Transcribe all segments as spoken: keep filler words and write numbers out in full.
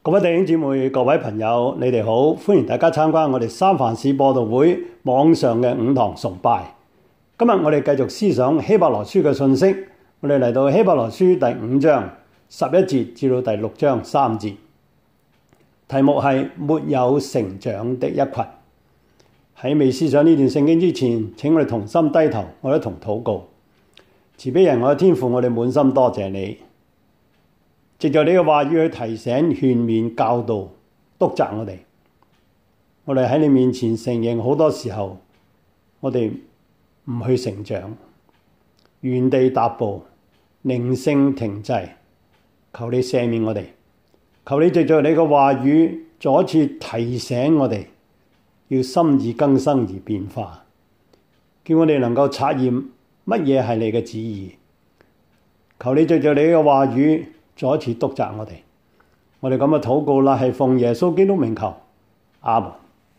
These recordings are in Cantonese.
各位弟兄姊妹、各位朋友，你哋好，歡迎大家參加我哋三藩市播道會網上嘅五堂崇拜。今日我哋繼續思想希伯來書嘅信息，我哋嚟到希伯來書第五章十一節至到第六章三節，題目係沒有成長的一群。喺未思想呢段聖經之前，請我哋同心低頭，我哋一同禱告。慈悲人，我嘅天父，我哋滿心多謝你。藉着你嘅話語去提醒、勸勉、教導、督責我哋。我哋喺你面前承認，好多時候我哋唔去成長，原地踏步，靈性停滯。求你赦免我哋，求你藉着你嘅話語再一次提醒我哋，要心意更新而變化，叫我哋能夠察驗乜嘢係你嘅旨意。求你藉着你嘅話語再一次督責我哋，我哋咁嘅禱告啦，係奉耶穌基督名求，阿門。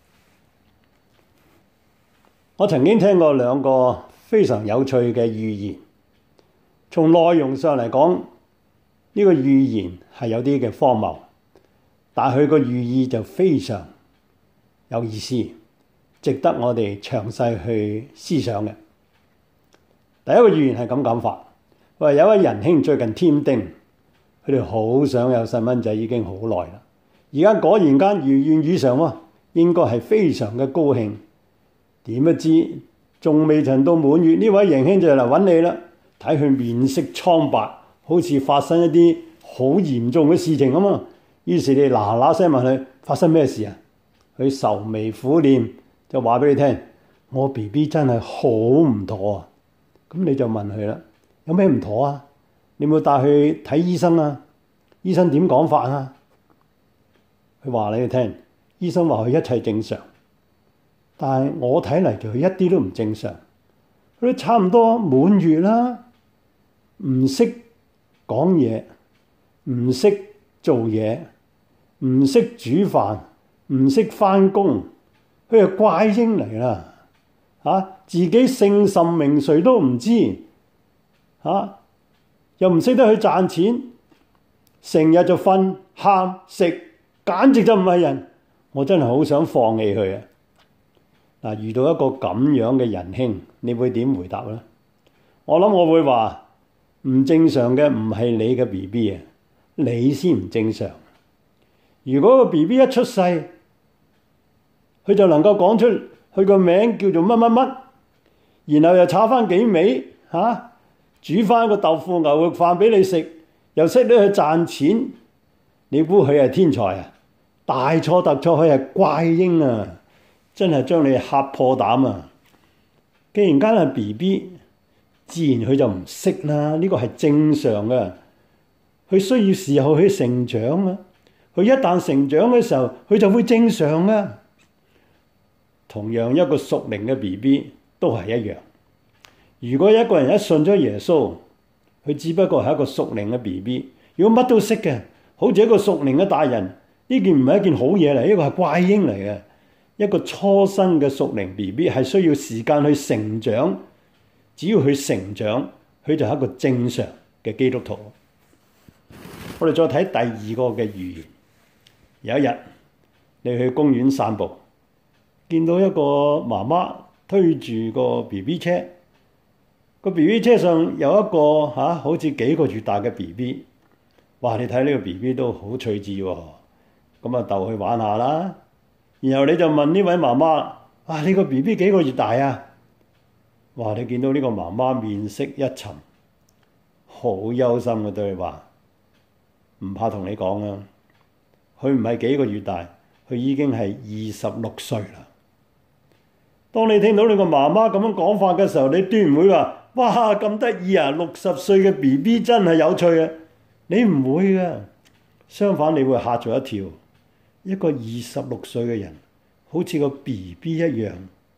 我曾經聽過兩個非常有趣嘅寓言，從內容上嚟講，呢個寓言係有啲嘅荒謬，但係佢個寓意就非常有意思，值得我哋詳細去思想嘅。第一個寓言係咁講法，話有一位仁兄最近添丁。佢哋好想有細蚊仔已經好耐啦，而家果然間如願以償喎，應該係非常嘅高興。點不知仲未曾到滿月，呢位仁兄就嚟揾你啦。睇佢面色蒼白，好似發生一啲好嚴重嘅事情咁啊。於是你嗱嗱聲問佢發生咩事啊？佢愁眉苦臉就話俾你聽：我 B B 真係好唔妥啊！咁你就問佢啦，有咩唔妥啊？你有冇帶佢睇醫生啊？醫生點講法啊？佢話你聽，醫生話佢一切正常，但係我睇嚟就佢一啲都唔正常。佢都差唔多滿月啦，唔識講嘢，唔識做嘢，唔識煮飯，唔識返工，佢係怪嬰嚟啦！嚇，自己姓甚名誰都唔知，嚇。又唔識得去賺錢，成日就瞓、喊、食，簡直就唔係人。我真係好想放棄佢啊！嗱，遇到一個咁樣嘅仁兄，你會點回答咧？我諗我會話唔正常嘅唔係你嘅 B B 啊，你先唔正常。如果個 B B 一出世，佢就能夠講出佢個名叫做乜乜乜，然後又炒翻幾味嚇。啊煮翻個豆腐牛肉飯俾你食，又識得去賺錢，你估佢係天才啊？大錯特錯，佢係怪嬰啊！真係將你嚇破膽啊！既然間係 B B， 自然佢就唔識啦。呢個係正常嘅，佢需要時候去成長啊！佢一旦成長嘅時候，佢就會正常啊！同樣一個屬靈嘅 B B 都係一樣。如果一個人一信咗耶穌，佢只不過係一個屬靈嘅 B B。如果乜都識嘅，好似一個屬靈嘅大人，呢件唔係一件好嘢嚟，呢個係怪嬰嚟嘅。一個初生嘅屬靈 B B 係需要時間去成長，只要佢成長，佢就係一個正常嘅基督徒。我哋再睇第二個嘅寓言。有一日，你去公園散步，見到一個媽媽推住個 B B 車。個 B B 車上有一個嚇、啊，好似幾個月大嘅 B B。哇！你睇呢個 B B 都好趣致喎，咁啊逗佢玩下啦。然後你就問呢位媽媽：啊，呢個 B B 幾個月大啊？哇！你見到呢個媽媽面色一沉，好憂心嘅對佢話：唔怕同你講啊，佢唔係幾個月大，佢已經係二十六歲啦。當你聽到你個媽媽咁樣講法嘅時候，你斷唔會話：哇，咁得意啊！六十歲嘅 B B 真係有趣啊！你唔會嘅，相反你會嚇咗一跳。一個二十六歲嘅人，好似個 B B 一樣，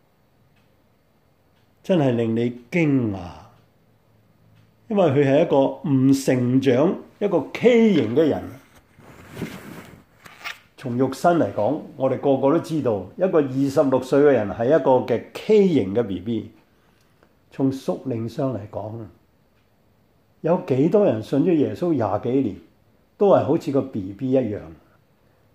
真係令你驚訝。因為佢係一個唔成長、一個畸形嘅人。從肉身嚟講，我哋個個都知道，一個二十六歲嘅人係一個嘅畸形嘅 B B。從屬靈上嚟講，有幾多人信咗耶穌廿幾年，都係好似個 B B 一樣。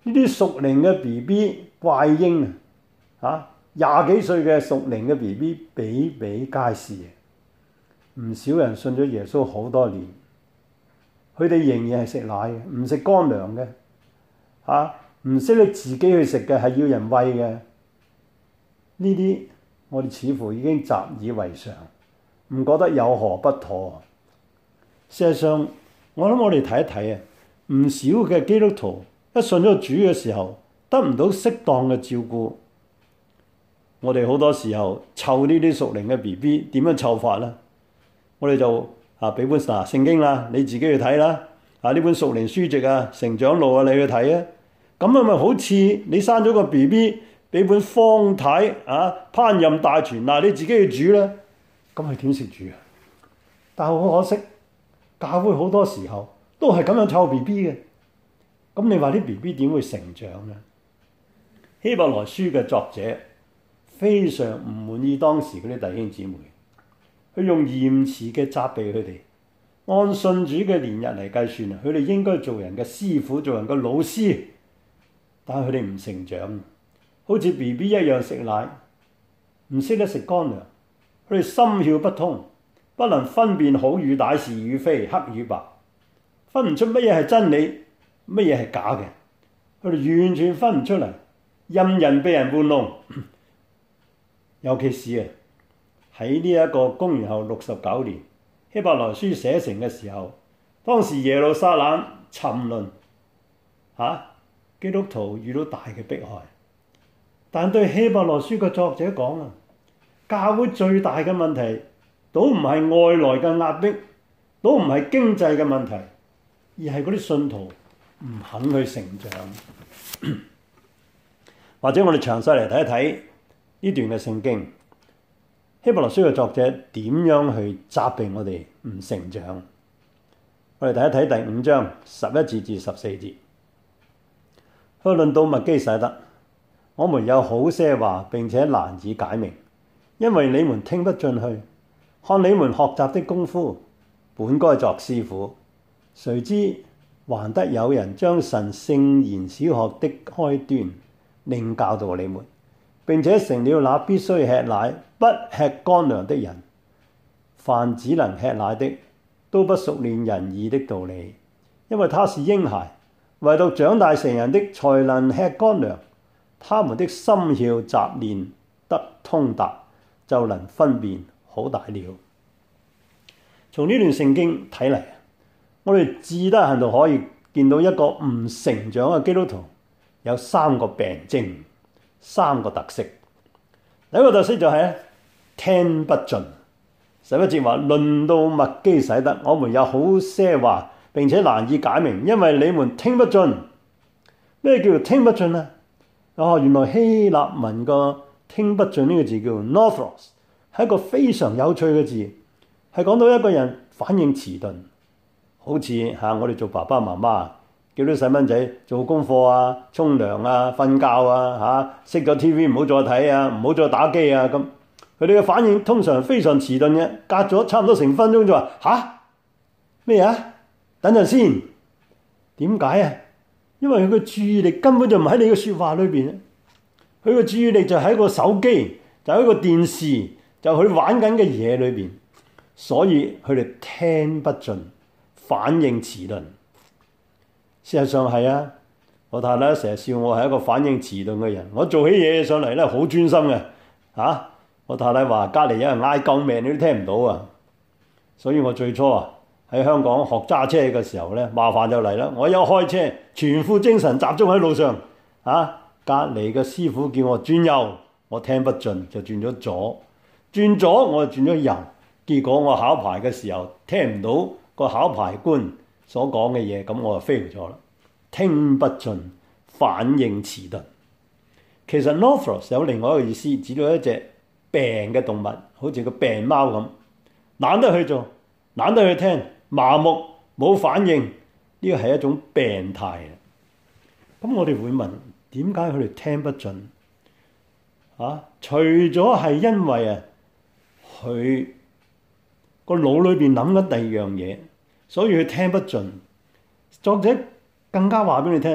呢啲屬靈嘅 B B 怪嬰啊，廿幾歲嘅屬靈嘅 B B 比比皆是，唔少人信咗耶穌好多年，佢哋仍然係食奶嘅，唔食乾糧嘅，嚇唔識得自己去食嘅，係要人餵嘅。呢啲我哋似乎已經習以為常，唔覺得有何不妥。事實上，我諗我哋睇一睇啊，唔少嘅基督徒一信咗主嘅時候，得唔到適當嘅照顧。我哋好多時候湊呢啲屬靈嘅 B B 點樣湊法呢？我哋就啊俾本嗱聖經啦，你自己去睇啦。啊呢本屬靈書籍啊，成長路啊，你去睇啊。咁啊咪好似你生咗個 B B， 俾本方太啊烹飪大全，嗱你自己去煮啦。咁係點食煮啊？但係好可惜，教會好多時候都係咁樣湊 B B 嘅。咁你話啲 B B 點會成長呢？希伯來書嘅作者非常唔滿意當時嗰啲弟兄姊妹，佢用嚴詞嘅責備佢哋。按信主嘅年日嚟計算啊，佢哋應該做人嘅師傅，做人嘅老師，但係佢哋唔成長，好似 B B 一樣食奶，唔識得食乾糧，佢哋心竅不通，不能分辨好與歹，是與非，黑與白，分唔出乜嘢係真理，乜嘢係假嘅，佢哋完全分唔出嚟，任人被人玩弄。尤其是啊喺呢一個公元後六十九年，希伯來書寫成嘅時候，當時耶路撒冷沉淪，嚇、啊、基督徒遇到大嘅迫害。但對希伯來書嘅作者講啊，教會最大嘅問題都唔係外來嘅壓迫，都唔係經濟嘅問題，而係嗰啲信徒唔肯去成長。或者我哋詳細嚟睇一睇呢段嘅聖經，希伯來書嘅作者點樣去責備我哋唔成長？我哋睇一睇第五章十一節至十四節。佢論到麥基洗德，我們有好些話並且難以解明，因為你們聽不進去。看你們學習的功夫，本該作師傅，誰知還得有人將神聖言小學的開端另教導你們，並且成了那必須吃奶不吃乾糧的人。凡只能吃奶的，都不熟練仁義的道理，因為他是嬰孩，唯獨長大成人的才能吃乾糧。他們的心竅習練得通達，就能分辨好大了。從呢段聖經睇嚟，我哋至得閒度可以見到一個唔成長嘅基督徒有三個病徵，三個特色。第一個特色就係、是、聽不進。十一節話，論到麥基洗德，我們有好些話並且難以解明，因為你們聽不進。咩叫做聽不進啊？哦，原來希臘文個聽不進呢個字叫 nothros， 係一個非常有趣嘅字，係講到一個人反應遲鈍，好似嚇我哋做爸爸媽媽叫啲細蚊仔做功課啊、沖涼啊、瞓覺啊嚇，熄咗 T V 唔好再睇啊，唔好再打機啊咁，佢哋嘅反應通常非常遲鈍嘅，隔咗差唔多成分鐘就話吓？咩啊？等陣先，點解啊？因為佢嘅注意力根本就唔喺你嘅説話裏邊，佢嘅注意力就喺個手機，就喺個電視，就佢玩緊嘅嘢裏邊，所以佢哋聽不進，反應遲鈍。事實上係啊，我太太成日笑我係一個反應遲鈍嘅人，我做起嘢上嚟咧好專心嘅嚇、啊。我太太話隔離有人嗌救命，你都聽唔到啊。所以我最初啊喺香港學揸車嘅時候咧，麻煩就嚟啦。我一開車，全副精神集中喺路上嚇。隔離嘅師傅叫我轉右，我聽不進就轉咗左，轉左我就轉咗右。結果我考牌嘅時候聽唔到個考牌官所講嘅嘢，咁我就 fail 咗啦。聽不進，反應遲鈍。其實 nothros 有另外一個意思，指到一隻病嘅動物，好似個病貓咁，懶得去做，懶得去聽，麻木冇反應，呢個係一種病態。咁我哋會問，點解佢哋聽不進？啊，除咗係因為啊，佢個腦裏邊諗緊第二樣嘢，所以佢聽不進。作者更加話俾你聽，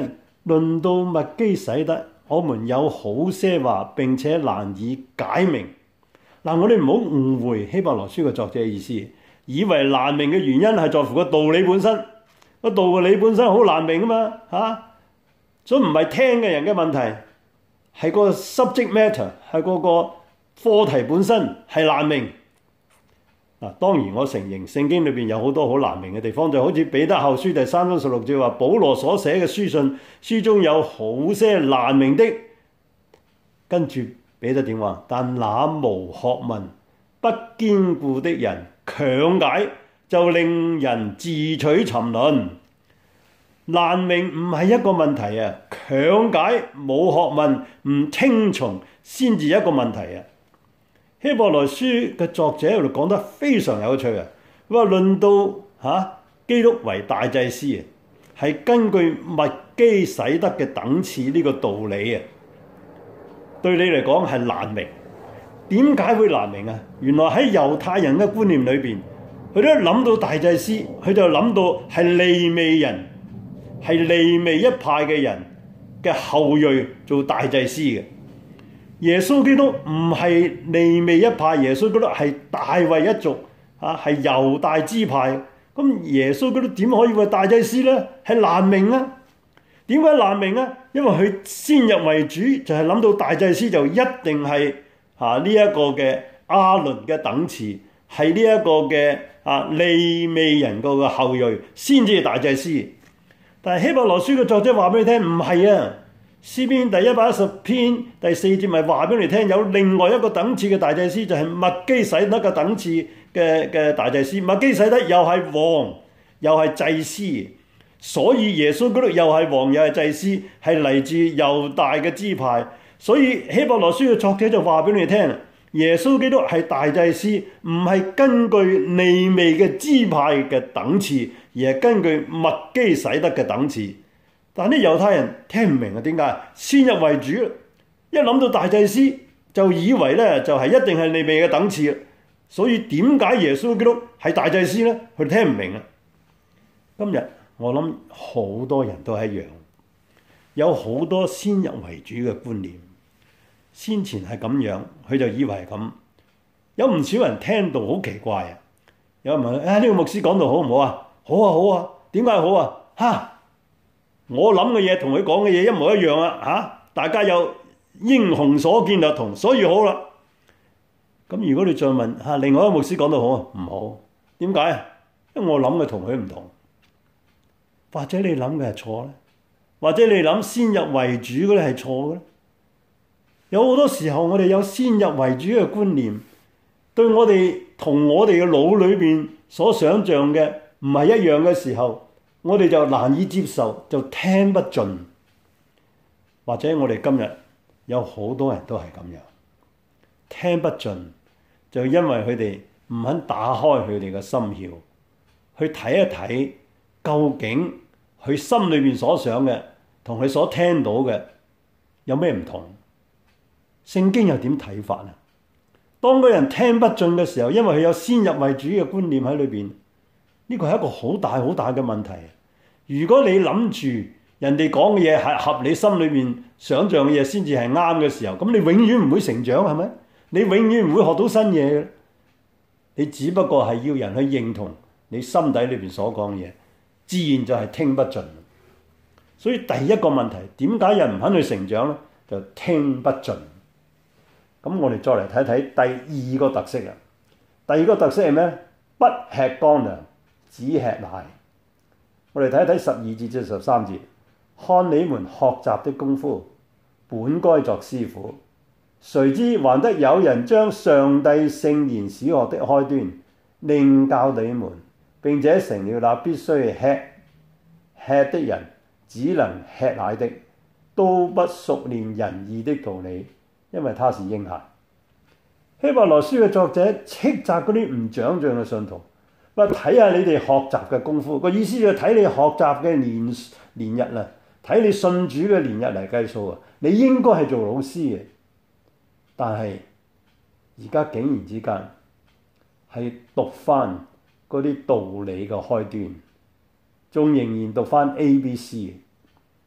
論到麥基洗德，我們有好些話並且難以解明。嗱，我哋唔好誤會希伯來書嘅作者嘅意思，以為難明嘅原因係在乎個道理本身。個道理本身好難明啊嘛，嚇、啊！所以唔係聽嘅人嘅問題，係個 subject matter， 係嗰個課題本身係難明。嗱，當然我承認聖經裏邊有好多好難明嘅地方，就好似彼得後書第三章十六節話，保羅所寫嘅書信，書中有好些難明的。跟住彼得點話？但那無學問、不堅固的人強解，就令人自取沉淪。難明唔係一個問題啊，強解冇學問、唔聽從先至一個問題啊。希伯來書嘅作者喺度講得非常有趣啊！佢話論到嚇、啊、基督為大祭司啊，係根據麥基洗德嘅等次呢個道理啊，對你嚟講係難明。點解會難明啊？原來喺猶太人嘅觀念裏邊，佢都諗到大祭司，佢就諗到係利未人，係利未一派嘅人嘅後裔做大祭司嘅。耶穌基督唔係利未一派，耶穌基督係大衛一族，嚇係猶大支派。咁耶穌基督點可以為大祭司呢？係難明啊！點解難明啊？因為佢先入為主，就係諗到大祭司就一定係嚇呢一個嘅亞倫嘅等次，係呢一個嘅啊利未人個嘅後裔先至係大祭司。但係希伯來書嘅作者話俾你聽，唔係啊！詩篇第一百一十篇第四節咪話俾你聽，有另外一個等次嘅大祭司，就係、是、麥基洗德嘅等次嘅嘅大祭司。麥基洗德又係王，又係祭司，所以耶穌基督又係王又係祭司，係嚟自猶大嘅支派。所以希伯來書嘅作者就話俾你聽，耶穌基督係大祭司，唔係根據利未嘅支派嘅等次，而係根據麥基洗德嘅等次。但啲猶太人聽唔明啊，點解？先入為主，一諗到大祭司就以為咧就係一定係利未嘅等次，所以點解耶穌基督係大祭司咧？佢聽唔明啊！今日我諗好多人都係一樣，有好多先入為主嘅觀念，先前係咁樣，佢就以為係咁。有唔少人聽到好奇怪啊！有人問：誒、哎、呢個牧師講到好唔好啊？好啊好啊，點解好啊？嚇！我諗嘅嘢同佢講嘅嘢一模一樣啊！嚇，大家有英雄所見略同，所以好啦。咁如果你再問嚇，另外一個牧師講到好啊，唔好，點解？因為我諗嘅同佢唔同，或者你諗嘅係錯咧，或者你諗先入為主嗰啲係錯嘅咧。有好多時候我哋有先入為主嘅觀念，對我哋同我哋嘅腦裏邊所想像嘅唔係一樣嘅時候，我哋就難以接受，就聽不進。或者我哋今日有好多人都係咁樣，聽不進，就因為佢哋唔肯打開佢哋嘅心竅，去睇一睇究竟佢心裏邊所想嘅同佢所聽到嘅有咩唔同。聖經又點睇法啊？當個人聽不進嘅時候，因為佢有先入為主嘅觀念喺裏邊。呢個係一個好大好大嘅問題。如果你諗住人哋講嘅嘢係合你心裏面想像嘅嘢先至係啱嘅時候，咁你永遠唔會成長，係咪？你永遠唔會學到新嘢嘅。你只不過係要人去認同你心底裏邊所講嘅嘢，自然就係聽不進。所以第一個問題，點解人唔肯去成長咧？就聽不進。咁我哋再嚟睇睇第二個特色啊。第二個特色係咩？不吃乾糧，只吃奶。我哋睇睇十二節至十三節，看你們學習的功夫，本該作師傅，誰知還得有人將上帝聖言小學的開端另教你們，並且成了那必須吃吃的人，只能吃奶的，都不熟練仁義的道理，因為他是嬰孩。希伯來書嘅作者斥責嗰啲唔長進嘅信徒。睇下你哋學習嘅功夫，個意思就睇你學習嘅年年日啦，睇你信主嘅年日嚟計數啊！你應該係做老師嘅，但係而家竟然之間係讀翻嗰啲道理嘅開端，仲仍然讀翻 A B C。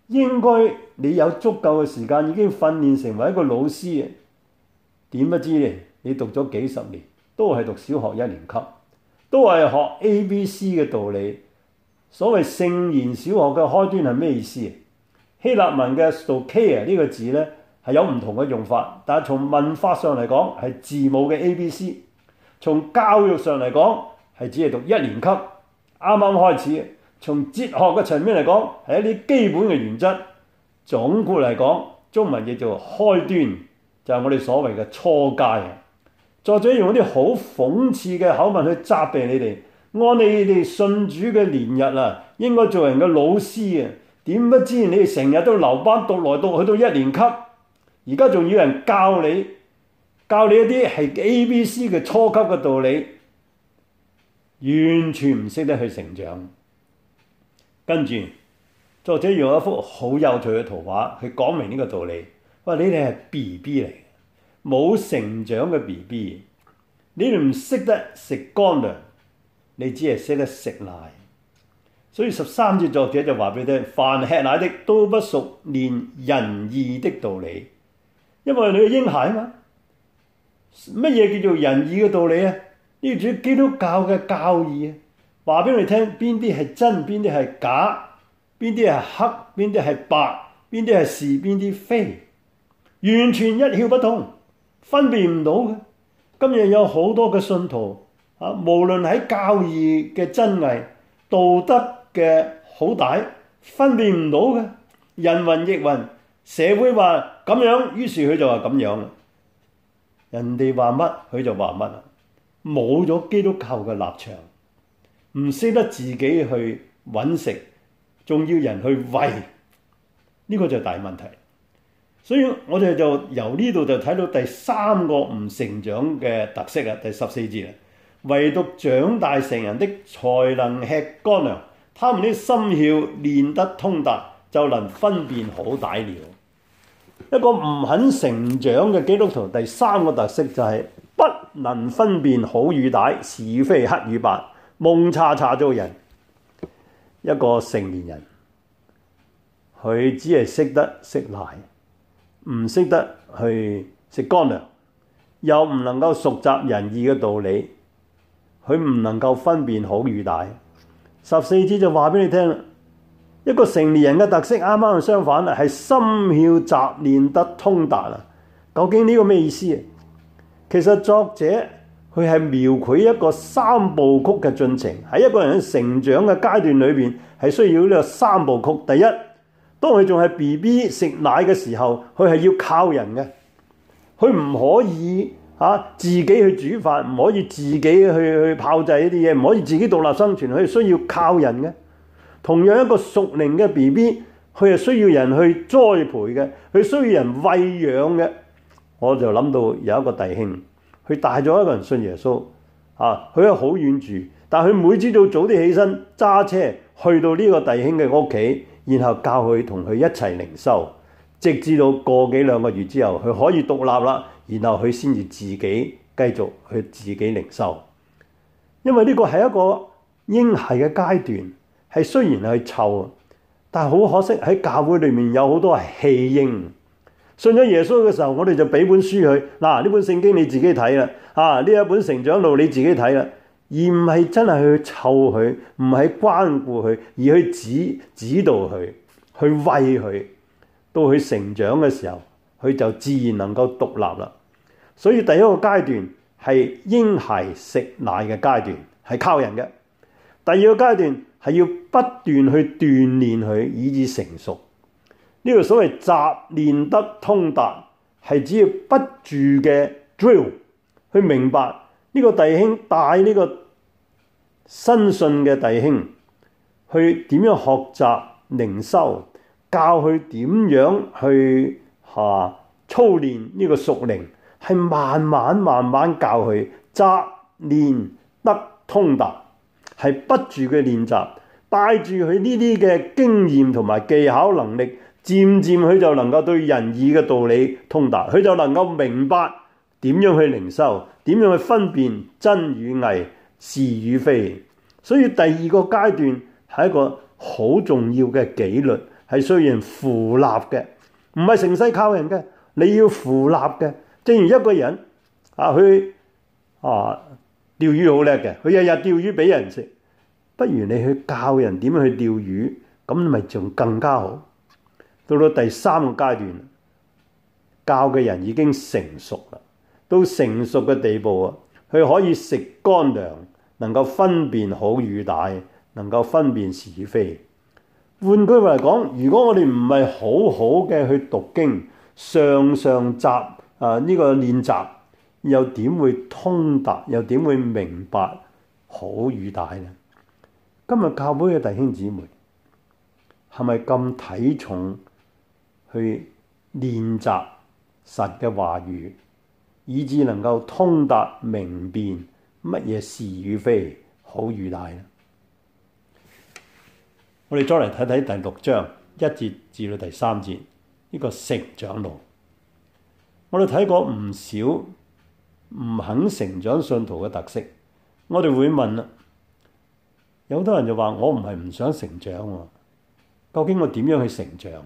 應該你有足夠嘅時間已經訓練成為一個老師嘅，點不知呢？你讀咗幾十年，都係讀小學一年級，都係學 A B C 嘅道理。所謂聖言小學嘅開端係咩意思？希臘文嘅 stoicheia 呢個字呢，係有唔同嘅用法，但係從文法上嚟講係字母嘅 A B C， 從教育上嚟講係只係讀一年級，啱啱開始。從哲學嘅層面嚟講係一啲基本嘅原則。總括嚟講，中文叫做開端，就係我哋所謂嘅初階。作者用一啲好諷刺嘅口吻去責備你哋，按你哋信主嘅年日啊，應該做人嘅老師啊，點不知你哋成日都留班讀來讀去到一年級，而家仲要人教你，教你一啲係 A B C 嘅初級嘅道理，完全唔識得去成長。跟住作者用一幅好有趣嘅圖畫去講明呢個道理。話你哋係 B B 嚟嘅，冇成長嘅 B B， 你哋唔識得食乾糧，你只係識得食奶。所以十三節作者就話俾你聽，凡吃奶的都不熟練仁義的道理，因為你係嬰孩啊嘛。乜嘢叫做仁義嘅道理啊？呢個主基督教嘅教義啊，話俾你聽邊啲係真，邊啲係假，邊啲係黑，邊啲係白，邊啲係是，邊啲非，完全一竅不通，分辨唔到嘅。今日有好多嘅信徒啊，無論喺教義嘅真偽、道德嘅好歹，分辨唔到嘅，人云亦云，社會話咁樣，於是佢就話咁樣啦。人哋話乜佢就話乜啦，冇咗基督教嘅立場，唔識得自己去揾食，仲要人去餵，呢個就係大問題。所以我哋就由呢度就睇到第三個唔成長嘅特色啊，第十四節啊，唯獨長大成人的才能吃乾糧，他們的心竅練得通達，就能分辨好歹了。一個唔肯成長嘅基督徒，第三個特色就係不能分辨好與歹，是與非，黑與白，蒙查查做人。一個成年人，佢只係識得食奶，唔識得去食乾糧，又唔能夠熟習仁義嘅道理，佢唔能夠分辨好與歹。十四節就話俾你聽啦，一個成年人嘅特色啱啱相反啦，係心竅習練得通達啦。究竟呢個咩意思啊？其實作者佢係描繪一個三部曲嘅進程，喺一個人嘅成長嘅階段裏邊係需要呢個三部曲。第一，當佢仲係 B B 食奶嘅時候，佢係要靠人嘅，佢唔可以嚇、啊、自己去煮飯，唔可以自己去去炮製呢啲嘢，唔可以自己獨立生存，佢係需要靠人嘅。同樣一個屬靈嘅 B B， 佢係需要人去栽培嘅，佢需要人餵養嘅。我就諗到有一個弟兄，佢帶咗一個人信耶穌，啊，佢係好遠住，但係佢每朝早早啲起身揸車去到呢個弟兄嘅屋企，然後教佢同佢一齊靈修，直至到個幾兩個月之後，佢可以獨立啦，然後佢先至自己繼續去自己靈修。因為呢個係一個嬰孩嘅階段，係雖然係臭，但係好可惜喺教會裏面有好多係棄嬰。信咗耶穌嘅時候，我哋就俾本書佢，嗱，呢本聖經你自己睇啦，啊，呢一本成長路你自己睇啦，而唔係真係去湊佢，唔係關顧佢，而去指指導佢，去餵佢，到佢成長嘅時候，佢就自然能夠獨立啦。所以第一個階段係嬰孩食奶嘅階段，係靠人嘅。第二個階段係要不斷去鍛鍊佢，以至成熟。呢個所謂習練得通達，係只要不住嘅 drill 去明白呢個弟兄帶呢個新信嘅弟兄去點樣學習靈修，教佢點樣去嚇、啊、操練呢個屬靈，係慢慢慢慢教佢習練得通達，係不住嘅練習，帶住佢呢啲嘅經驗同埋技巧能力。漸漸佢就能夠對仁義嘅道理通達，佢就能夠明白點樣去靈修，點樣去分辨真與偽、是與非。所以第二個階段係一個好重要嘅紀律， 係需要人扶立嘅，唔係成世靠人嘅，你要扶立嘅。正如一個人啊，佢啊釣魚好叻嘅，佢日日釣魚俾人食，不如你去教人點樣去釣魚，咁咪仲更加好。到到第三個階段，教嘅人已經成熟啦，到成熟嘅地步啊，佢可以食乾糧，能夠分辨好與歹，能夠分辨是與非。換句話嚟講，如果我哋唔係好好嘅去讀經，上上集啊呢個練習，又點會通達，又點會明白好與歹呢？今日教會嘅弟兄姊妹係咪咁睇重去練習神嘅話語，以致能夠通達明辨乜嘢是與非、好與歹呢？我哋再嚟睇睇第六章一節至到第三節呢個成長路。我哋睇過唔少唔肯成長信徒嘅特色。我哋會問啦，有好多人就話我唔係唔想成長喎，究竟我點樣去成長？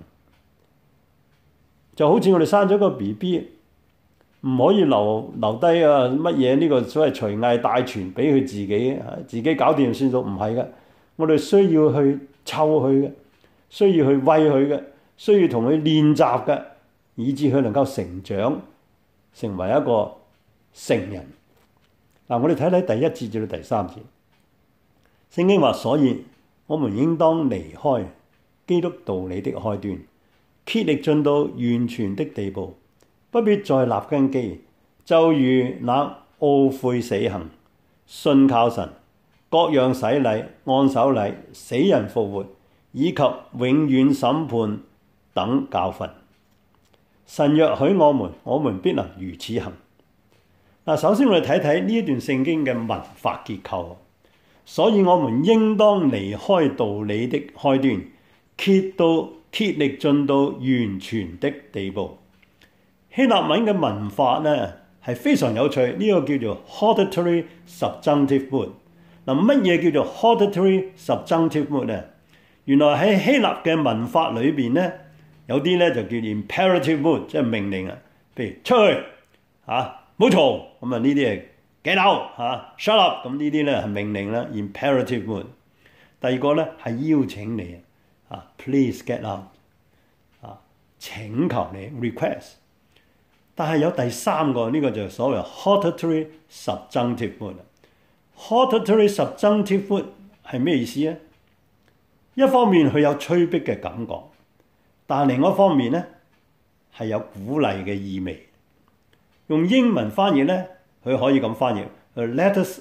就好似我哋生咗個 B B， 唔可以留留低啊乜嘢呢個所謂隨藝帶傳俾佢自己，自己搞掂算數，唔係嘅。我哋需要去湊佢嘅，需要去餵佢嘅，需要同佢練習嘅，以致佢能夠成長，成為一個成人。嗱，我哋睇睇第一節至到第三節，聖經話：所以我們應當離開基督道理的開端，竭力進到完全的地步，不必再立根基，就如那懊悔死行、信靠神、各樣洗禮、按手禮、死人復活，以及永遠審判等教訓。神若許我們，我們必能如此行。嗱，首先我哋睇睇呢一段聖經嘅文法結構。所以我們應當離開道理的開端，竭到竭力進到完全的地步。希臘文嘅文法呢係非常有趣，呢、這個叫做 hortatory subjunctive mood。嗱，乜嘢叫做 hortatory subjunctive mood 呢？原來喺希臘嘅文法裏邊呢，有啲咧就叫 imperative mood， 即係命令啊，譬如出去嚇，冇嘈，咁啊呢啲係 get out 嚇 ，shut up，咁呢啲咧係命令啦 ，imperative mood。第二個咧係邀請你啊 ，please get out 啊，請求你 request。但係有第三個呢、這個就係所謂 hortatory subjunctive mood。hortatory subjunctive mood 係咩意思咧？一方面佢有催逼嘅感覺，但另一方面咧係有鼓勵嘅意味。用英文翻譯咧，佢可以咁翻譯 ：Let us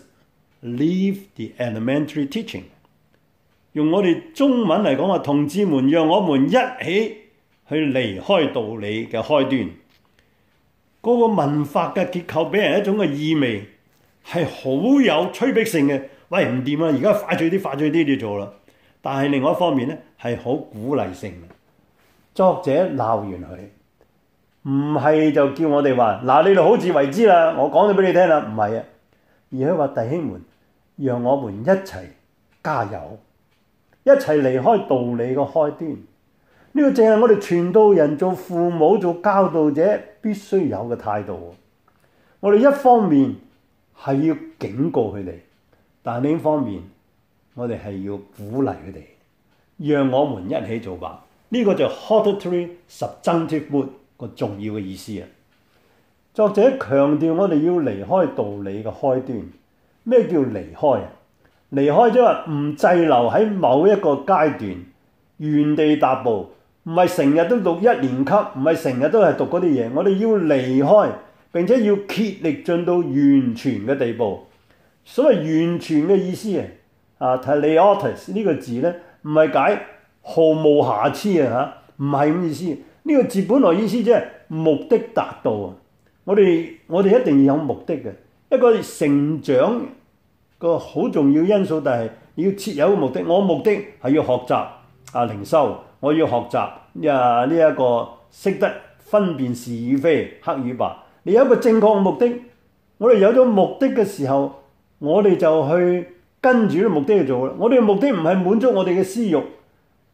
leave the elementary teaching。用我哋中文嚟講啊，同志們，讓我們一起去離開道理嘅開端。嗰、那個文法嘅結構俾人一種嘅意味，係好有催逼性嘅。喂，唔掂啊！而家快脆啲，快脆啲要做啦。但係另外一方面咧，係好鼓勵性嘅。作者鬧完佢，唔係就叫我哋話嗱，你哋好自為之啦，我講咗俾你聽啦，唔係啊，而係話弟兄們，讓我們一齊加油，一齊離開道理嘅開端。呢、這個正係我哋傳道人、做父母、做教導者必須有嘅態度。我哋一方面係要警告佢哋，但係另一方面，我哋係要鼓勵佢哋，讓我們一起做吧。呢、這個就 hortatory subjunctive mood 個重要嘅意思啊。作者強調我哋要離開道理嘅開端。咩叫離開啊？離開即係話唔滯留喺某一個階段，原地踏步，唔係成日都讀一年級，唔係成日都係讀嗰啲嘢。我哋要離開，並且要竭力進到完全嘅地步。所謂完全嘅意思啊，啊 teleiotis 呢個字咧，唔係解毫無瑕疵啊嚇，唔係咁意思。呢、這個字本來意思即係目的達到啊！我哋我哋一定要有目的嘅，一個成長個好重要因素，但係要設有一個目的。我目的係要學習啊靈修，我要學習啊呢一個識得分辨是與非、黑與白。你有一個正確嘅目的，我哋有咗目的嘅時候，我哋就去跟住呢個目的去做啦。我哋嘅目的唔係滿足我哋嘅私慾，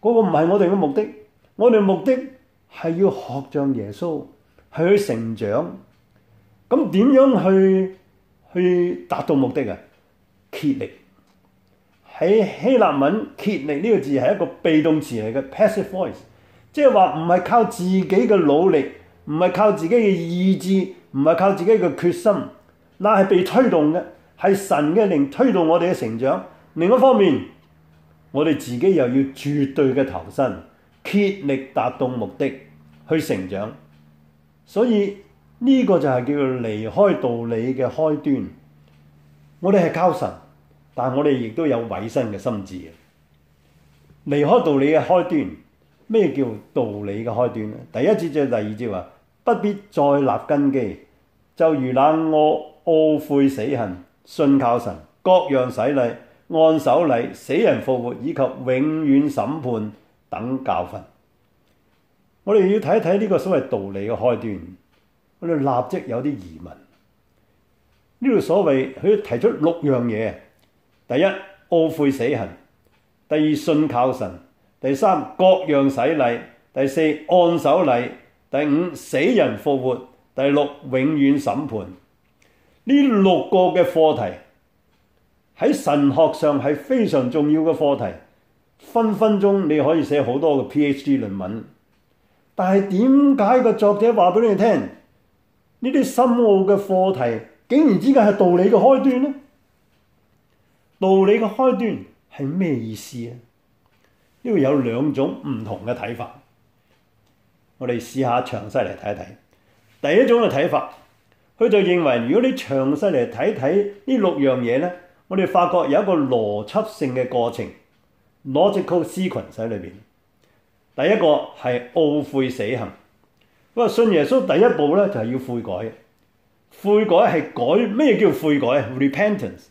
嗰個唔係我哋嘅目的。我哋目的係要學像耶穌，係去成長。咁點樣去去達到目的啊？竭力。喺希臘文竭力呢個字係一個被動詞嚟嘅 passive voice， 即係話唔係靠自己嘅努力，唔係靠自己嘅意志，唔係靠自己嘅決心，那係被推動嘅，係神嘅靈推動我哋嘅成長。另一方面，我哋自己又要絕對嘅投身，竭力達到目的去成長。所以呢個就係叫做離開道理嘅開端。我哋係靠神，但係我哋亦都有委身嘅心志嘅。離開道理嘅開端，咩叫道理嘅開端咧？第一節至第二節話，不必再立根基，就如那惡懊悔死恨、信靠神、各樣洗禮、按手禮、死人復活以及永遠審判等教訓。我哋要睇一睇呢個所謂道理嘅開端，我哋立即有啲疑問。呢度所謂佢提出六樣嘢：第一，懊悔死恨；第二，信靠神；第三，各樣洗禮；第四，按手禮；第五，死人復活；第六，永遠審判。呢六個嘅課題喺神學上係非常重要嘅課題，分分鐘你可以寫好多嘅 PhD 論文。但係點解個作者話俾你聽，呢啲深奧嘅課題竟然之間係道理嘅開端呢？道理嘅開端係咩意思啊？呢度有兩種唔同嘅睇法，我哋試下詳細嚟睇一睇。第一種嘅睇法，佢就認為如果你詳細嚟睇睇呢六樣嘢呢，我哋發覺有一個邏輯性嘅過程 （logical sequence） 喺裏邊。第一個係懊悔死恨。不過信耶穌第一步咧就係要悔改。悔改係改，咩叫悔改啊 ？Repentance。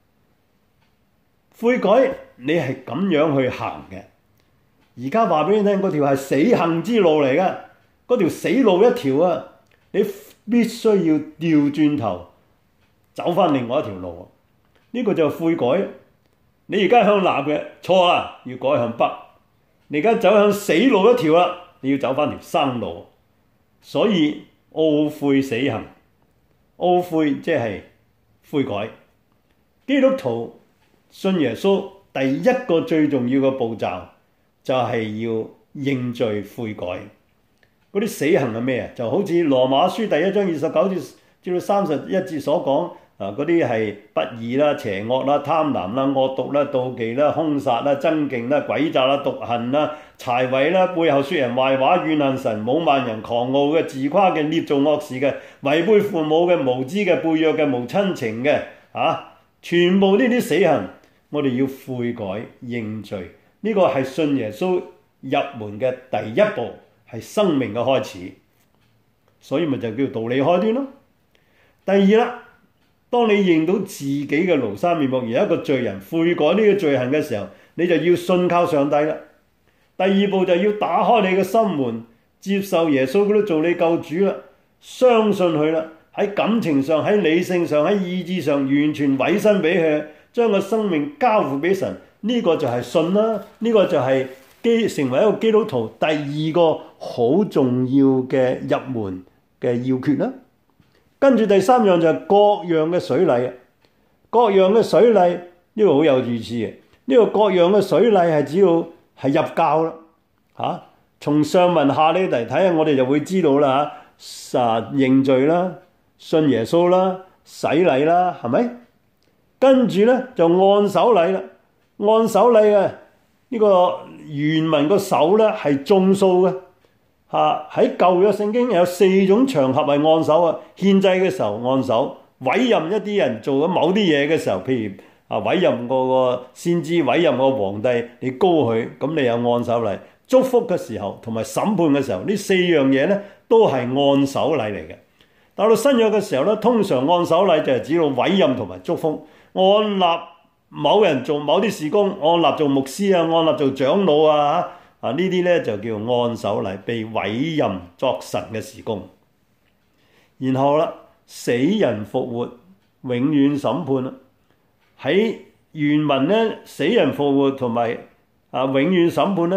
悔改你係咁樣去行嘅。而家話俾你聽，嗰條係死行之路嚟噶，嗰條死路一條啊！你必須要調轉頭走翻另外一條路。呢個就係悔改。你而家向南嘅錯啦，要改向北。你而家走向死路一條啦，你要走翻條生路。所以懊悔死行，懊悔即係悔改。基督徒信耶穌第一個最重要嘅步驟就係要認罪悔改。嗰啲死行係咩啊？就好似羅馬書第一章二十九節至到三十一節所講。啊！嗰啲係不義啦、邪惡啦、貪婪啦、惡毒啦、妒忌啦、兇殺啦、爭競啦、詭詐啦、毒恨啦、讒毀啦、背後說人壞話、怨恨神、侮慢人、狂傲嘅、自誇嘅、捏造惡事嘅、違背父母嘅、無知嘅、背約嘅、無親情嘅，啊！全部呢啲死行，我哋要悔改認罪。呢個係信耶穌入門嘅第一步，係生命嘅開始。所以咪就叫道理開端咯。第二啦。當你認到自己嘅廬山面目而一個罪人悔改呢個罪行嘅時候，你就要信靠上帝啦。第二步就要打開你嘅心門，接受耶穌基督做你救主啦，相信佢啦。喺感情上、喺理性上、喺意志上，完全委身俾佢，將個生命交付俾神。呢、這個就係信啦，呢、這個就係基成為一個基督徒第二個好重要嘅入門嘅要訣啦。跟住第三樣就係各樣嘅水禮，各樣嘅水禮呢個好有意思嘅。呢、這個各樣嘅水禮係只要係入教啦，嚇、啊。從上文下理嚟睇下，我哋就會知道啦嚇。啊，認罪啦，信耶穌啦，洗禮啦，係咪？跟住咧就按手禮啦，按手禮啊，呢、這個原文個手咧係眾數嘅。啊！喺舊約聖經有四種場合係按手啊，獻祭嘅時候按手，委任一啲人做咗某啲嘢嘅時候，譬如啊委任個個先知，委任個皇帝，你膏佢，咁你有按手禮。祝福嘅時候同埋審判嘅時候，呢四樣嘢咧都係按手禮嚟嘅。但到新約嘅時候咧，通常按手禮就係指到委任同埋祝福，按立某人做某啲事工，按立做牧師啊，按立做長老啊。啊！呢啲咧就叫按手禮，被委任作神嘅事工。然後啦，死人復活，永遠審判啦。喺原文咧，死人復活同埋啊永遠審判咧，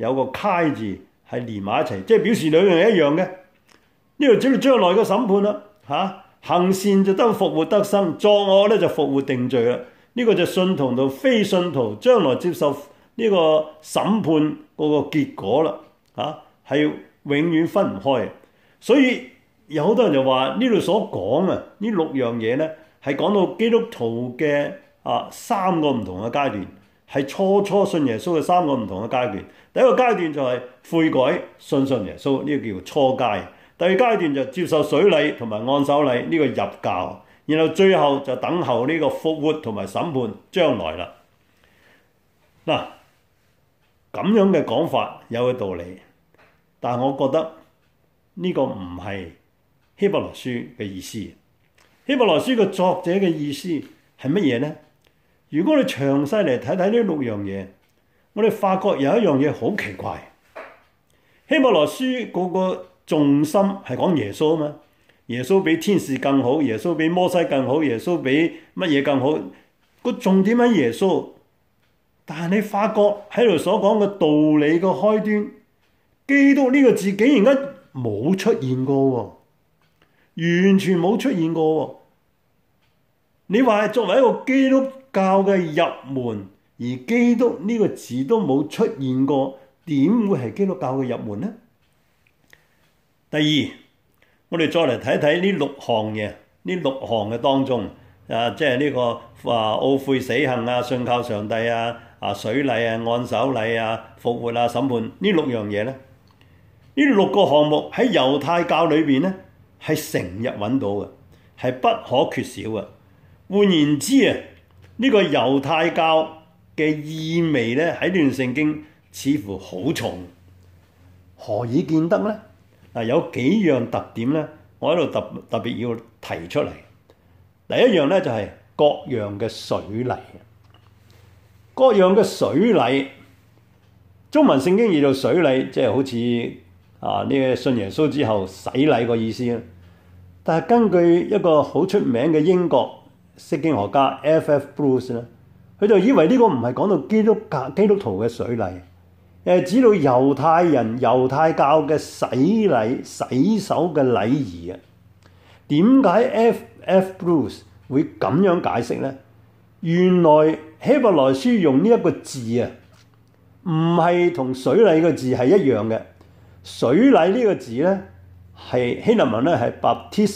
有個楷字係連埋一齊，即係表示兩樣一樣嘅。呢度指到將來嘅審判啦，嚇、啊、行善就得復活得生，作惡咧就復活定罪啦。呢、這個就信徒同非信徒將來接受呢個審判嗰個結果啦，嚇、啊、係永遠分唔開。所以有好多人就話呢度所講啊，呢六樣嘢咧係講到基督徒嘅啊三個唔同嘅階段，係初初信耶穌嘅三個唔同嘅階段。第一個階段就係悔改信信耶穌，呢、這個叫初階。第二階段就接受水禮同埋按手禮，呢、這個入教。然後最後就等候呢個復活同埋審判將來啦。嗱，咁樣嘅講法有個道理，但係我覺得呢個唔係希伯來書嘅意思。希伯來書嘅作者嘅意思係乜嘢呢？如果你詳細嚟睇睇呢六樣嘢，我哋發覺有一樣嘢好奇怪。希伯來書嗰個重心係講耶穌啊嘛，耶穌比天使更好，耶穌比摩西更好，耶穌比乜嘢更好？個重點喺耶穌。但係你發覺喺度所講嘅道理嘅開端，基督呢個字竟然間冇出現過，完全冇出現過。你話係作為一個基督教嘅入門，而基督呢個字都冇出現過，點會係基督教嘅入門呢？第二，我哋再嚟睇睇呢六項嘢，呢六項嘅當中，啊，即係呢個啊懊悔死行啊、信靠上帝啊、啊水禮啊、按手禮啊、復活啊、審判呢六樣嘢咧，呢六個項目喺猶太教裏邊咧係成日揾到嘅，係不可缺少嘅。換言之啊，呢個猶太教嘅意味咧喺呢段聖經似乎好重。何以見得咧？嗱，有幾樣特點咧，我喺度特特別要提出嚟。第一樣咧就係各樣嘅水禮，各樣嘅水禮，中文聖經譯做水禮，即係好似啊呢個信耶穌之後洗禮個意思啦。但係根據一個好出名嘅英國釋經學家 F F Bruce 咧，佢就以為呢個唔係講到基督教基督徒嘅水禮，誒指到猶太人猶太教嘅洗禮洗手嘅禮儀啊。點解 F F Bruce 會咁樣解釋呢？原來希伯來書用呢一個字啊，唔係同水禮個字係一樣嘅。水禮呢個字咧係希臘文咧係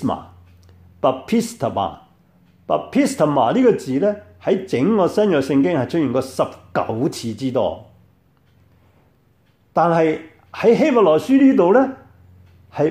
baptisma，baptistama，baptistama 呢個字咧喺整個新約聖經係出現過十九次之多。但係喺希伯來書呢度咧係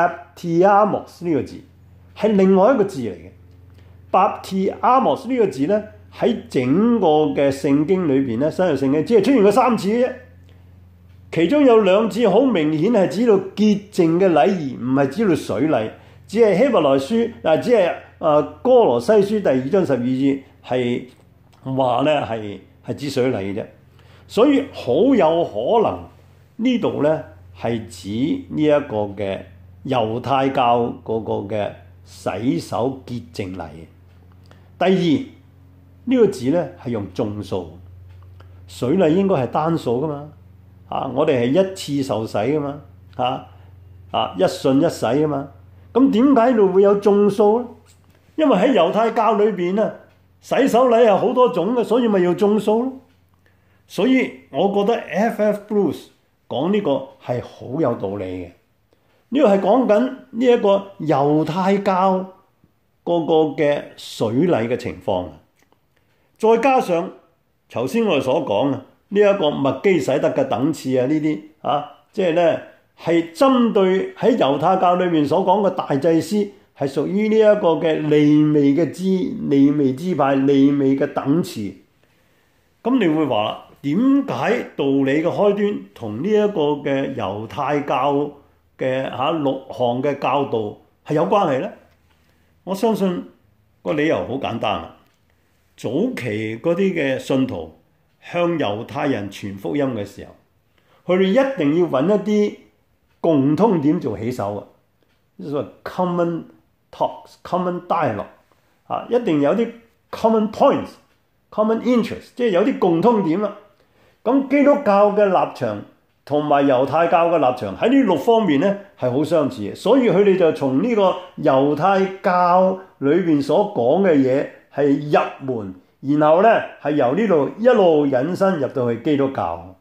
baptiamos 呢個字，係另外一個字嚟嘅。baptiamos 呢個字咧喺整個嘅聖經裏邊咧，新約聖經只係出現過三次啫。其中有兩次好明顯係指到潔淨嘅禮儀，唔係指到水禮。只係希伯來書嗱，只係啊哥羅西書第二章十二節係話咧係係指水禮嘅啫。所以好有可能呢度咧係指呢一個嘅猶太教嗰個嘅洗手潔淨禮。第二呢、呢個字咧係用眾數，水禮應該係單數噶嘛，啊我哋係一次受洗噶嘛，啊啊一信一洗啊嘛，咁點解度會有眾數咧？因為喺猶太教裏邊啊，洗手禮係好多種嘅，所以咪要眾數咯。所以我覺得 F F Bruce 講呢個係好有道理嘅。呢個係講緊呢一個猶太教個個嘅水禮嘅情況，再加上頭先我哋所講啊，呢一個麥基洗德嘅等次啊，呢啲啊，即係咧係針對喺猶太教裏面所講嘅大祭司，係屬於呢一個嘅利未嘅支利未支派利未嘅等次。咁你會話點解道理嘅開端同呢一個嘅猶太教嘅嚇六項嘅教導係有關係咧？我相信個理由好簡單啦。早期嗰啲嘅信徒向猶太人傳福音嘅時候，佢哋一定要揾一啲共通點做起手嘅，即係 common talks、common dialogue 啊，一定有啲 common points、common interest，即係有啲共通點啦。咁基督教嘅立場同埋猶太教嘅立場喺呢六方面咧係好相似嘅，所以佢哋就從呢個猶太教裏邊所講嘅嘢係入門，然後咧係由呢度一路引申入到去基督教，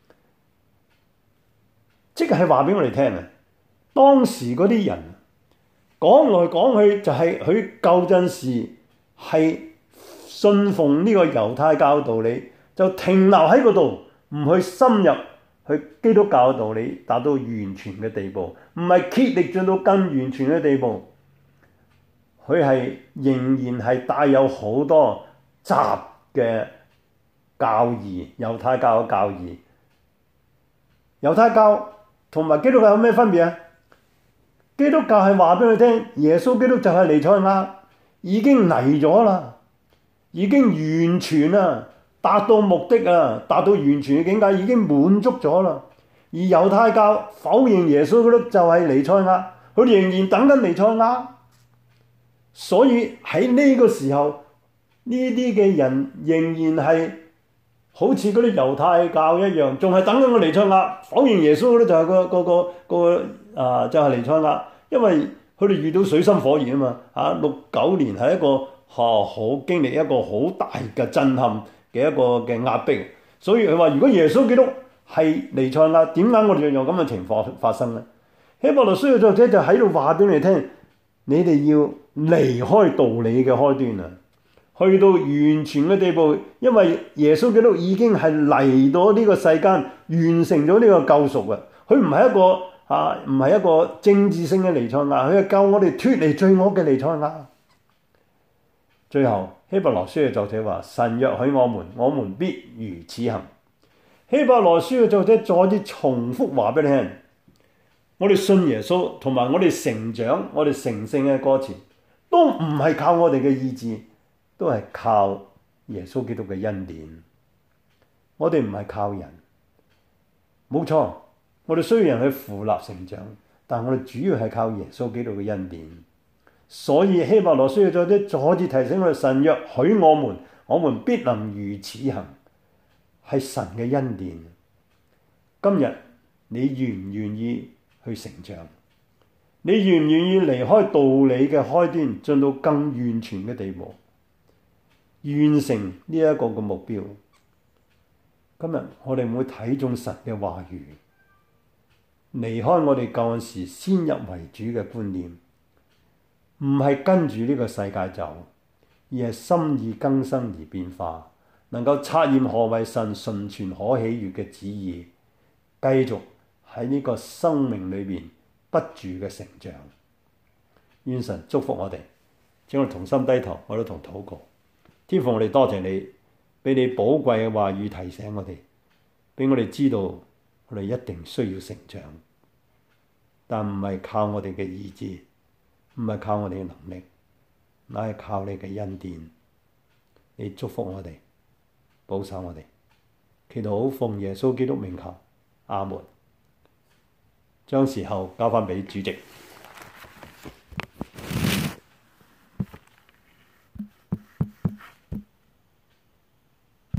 即係話俾我哋聽啊！當時嗰啲人講來講去就係佢舊陣時係信奉呢個猶太教道理，就停留喺嗰度，唔去深入去基督教道理，達到完全嘅地步，唔係竭力進到更完全嘅地步。佢係仍然係帶有好多雜嘅教義，猶太教嘅教義。猶太教同埋基督教有咩分別啊？基督教係話俾佢聽，耶穌基督就係彌賽亞，已經嚟咗啦，已經完全啦，達到目的啊，達到完全嘅境界，已經滿足咗啦。而猶太教否認耶穌基督就係彌賽亞，佢仍然等緊彌賽亞。所以喺呢個時候，呢啲嘅人仍然係好似嗰啲猶太教一樣，仲係等緊個彌賽亞，否認耶穌咧就係個個個個啊就係彌賽亞，因為佢哋遇到水深火熱啊嘛嚇，六九年係一個嚇好經歷一個好大嘅震撼嘅一個嘅壓迫，所以佢話：如果耶穌基督係彌賽亞，點解我哋仲有咁嘅情況發生咧？希伯來書嘅作者就喺度話俾你聽，你哋要離開道理嘅開端啊，去到完全嘅地步，因為耶穌基督已經係嚟到呢個世間，完成咗呢個救贖啊！佢唔係一個啊，唔係一個政治性嘅彌賽亞，佢係救我哋脫離罪惡嘅彌賽亞。最後希伯來書嘅作者話：神若許我們，我們必如此行。希伯來書嘅作者再次重複話俾你聽，我哋信耶穌同埋我哋成長、我哋成聖嘅過程，都唔係靠我哋嘅意志，都係靠耶穌基督嘅恩典。我哋唔係靠人，冇錯，我哋需要人去扶立成長，但我哋主要係靠耶穌基督嘅恩典。所以希伯來書嘅作者再次提醒我哋：神若許我們，我們必能如此行。係神嘅恩典。今日你願唔願意去成長？你願唔願意離開道理嘅開端，進到更完全嘅地步，完成呢一個嘅目標？今日我哋唔會睇重神嘅話語，離開我哋舊陣時先入為主嘅觀念，唔係跟住呢個世界走，而係心意更新而變化。能夠察驗何為神純全可喜悅嘅旨意，繼續喺呢個生命裏邊不住嘅成長。願神祝福我哋，請我哋同心低頭，我都同禱告。天父，我哋多謝你，俾你寶貴嘅話語提醒我哋，俾我哋知道我哋一定需要成長，但唔係靠我哋嘅意志，唔係靠我哋嘅能力，乃係靠你嘅恩典。你祝福我哋，保守我哋，祈禱奉耶穌基督名求，阿門。將時候交翻俾主席。